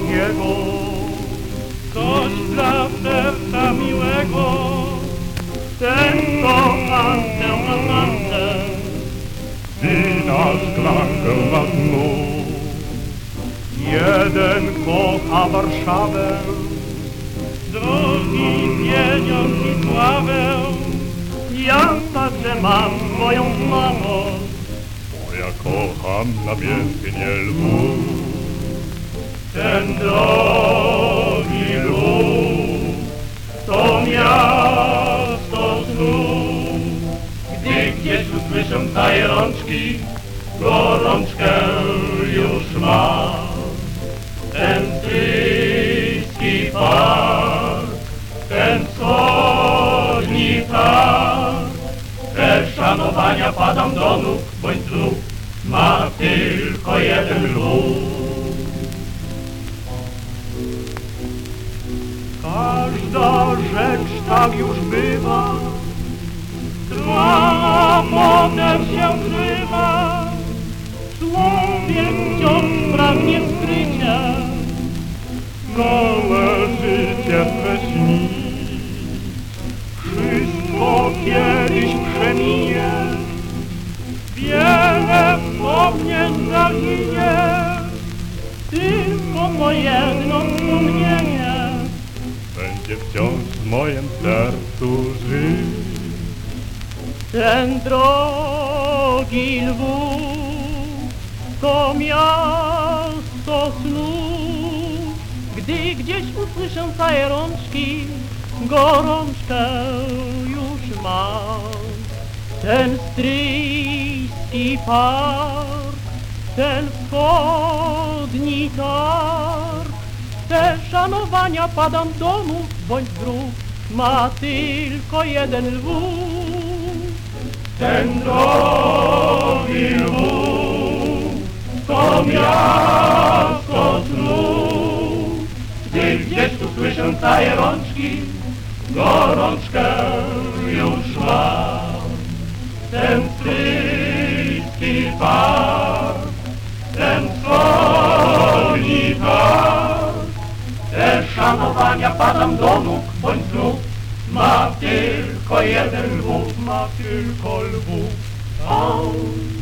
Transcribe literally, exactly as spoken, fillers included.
Jego. Coś dla serca miłego, ten kocha tę Amantę, wina szklankę na dnu. Jeden kocha Warszawę, drogi pieniądz i sławę. Ja także mam swoją mamą, bo ja kocham namiętnie Lwów. Ten drogi Lwów to miasto snów. Gdy gdzieś usłyszę taje rączki, gorączkę już ma. Ten stryjski park, ten wschodni park, te szanowania padam do nóg, bądź znów ma tylko jeden Lwów. Każda rzecz tak już bywa, trwa, a potem się zrywa. Człowiek wciąż pragnie skrycia, całe życie swe śni. Wszystko kiedyś przeminie, wiele wspomnień zaginie, tylko to jedno wspomnienie będzie wciąż w moim sercu żyć. Ten drogi Lwów to miasto snów. Gdy gdzieś usłyszę taje rączki, gorączkę już mam. Ten stryjski park, ten wschodni targ, te szanowania padam do nóg, bądź zdrów, ma tylko jeden Lwów. Ten drogi Lwów to miasto snów. Gdy gdzieś usłyszę taje rączki, gorączkę już mam. Ten stryjski park, ten wschodni targ, te szanowania padam do nóg, bądź znów ma tylko jeden Lwów, ma tylko Lwów.